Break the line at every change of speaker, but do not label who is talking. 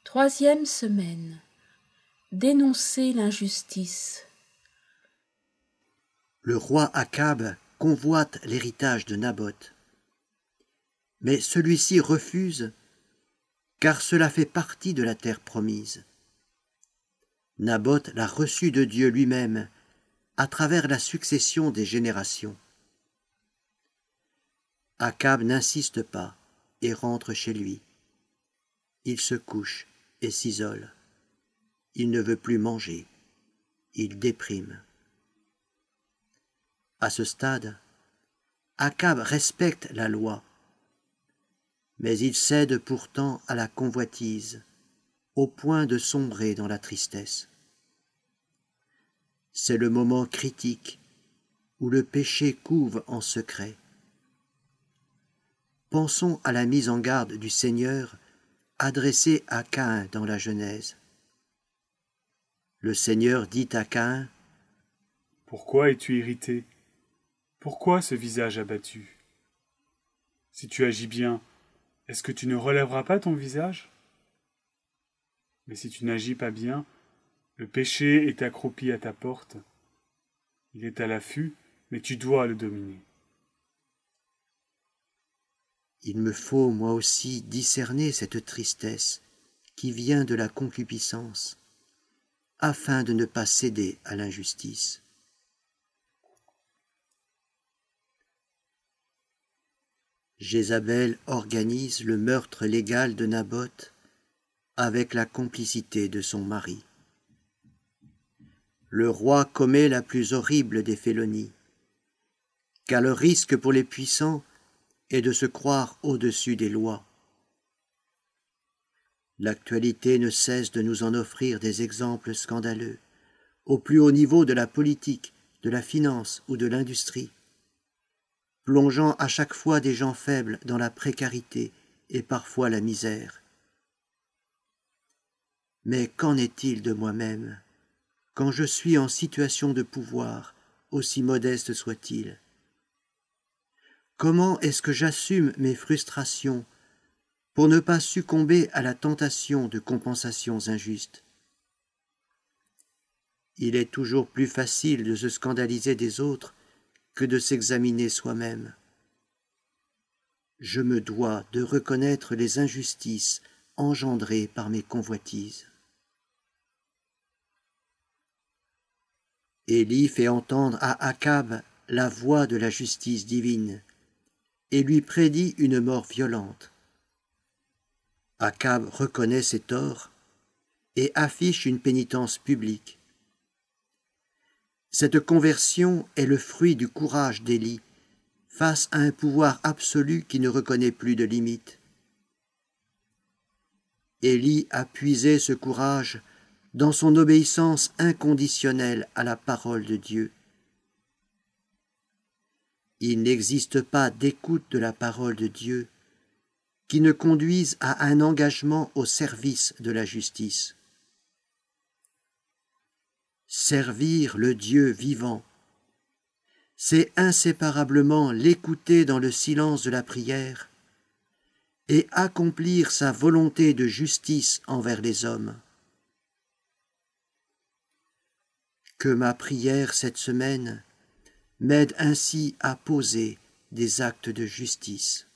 Troisième semaine. Dénoncer l'injustice.
Le roi Akab convoite l'héritage de Naboth. Mais celui-ci refuse, car cela fait partie de la terre promise. Naboth l'a reçu de Dieu lui-même, à travers la succession des générations. Akab n'insiste pas et rentre chez lui. Il se couche et s'isole. Il ne veut plus manger. Il déprime. À ce stade, Akab respecte la loi, mais il cède pourtant à la convoitise, au point de sombrer dans la tristesse. C'est le moment critique où le péché couve en secret. Pensons à la mise en garde du Seigneur adressée à Caïn dans la Genèse. Le Seigneur dit à Caïn :
« Pourquoi es-tu irrité ? Pourquoi ce visage abattu ? Si tu agis bien, est-ce que tu ne relèveras pas ton visage ? Mais si tu n'agis pas bien, le péché est accroupi à ta porte. Il est à l'affût, mais tu dois le dominer. »
Il me faut, moi aussi, discerner cette tristesse qui vient de la concupiscence, afin de ne pas céder à l'injustice. Jézabel organise le meurtre légal de Naboth avec la complicité de son mari. Le roi commet la plus horrible des félonies, car le risque pour les puissants est de se croire au-dessus des lois. L'actualité ne cesse de nous en offrir des exemples scandaleux, au plus haut niveau de la politique, de la finance ou de l'industrie, plongeant à chaque fois des gens faibles dans la précarité et parfois la misère. Mais qu'en est-il de moi-même, quand je suis en situation de pouvoir, aussi modeste soit-il ? Comment est-ce que j'assume mes frustrations pour ne pas succomber à la tentation de compensations injustes ? Il est toujours plus facile de se scandaliser des autres que de s'examiner soi-même. Je me dois de reconnaître les injustices engendrées par mes convoitises. Élie fait entendre à Akab la voix de la justice divine et lui prédit une mort violente. Akab reconnaît ses torts et affiche une pénitence publique. Cette conversion est le fruit du courage d'Élie face à un pouvoir absolu qui ne reconnaît plus de limites. Élie a puisé ce courage dans son obéissance inconditionnelle à la parole de Dieu. Il n'existe pas d'écoute de la parole de Dieu qui ne conduise à un engagement au service de la justice. Servir le Dieu vivant, c'est inséparablement l'écouter dans le silence de la prière et accomplir sa volonté de justice envers les hommes. Que ma prière cette semaine m'aide ainsi à poser des actes de justice.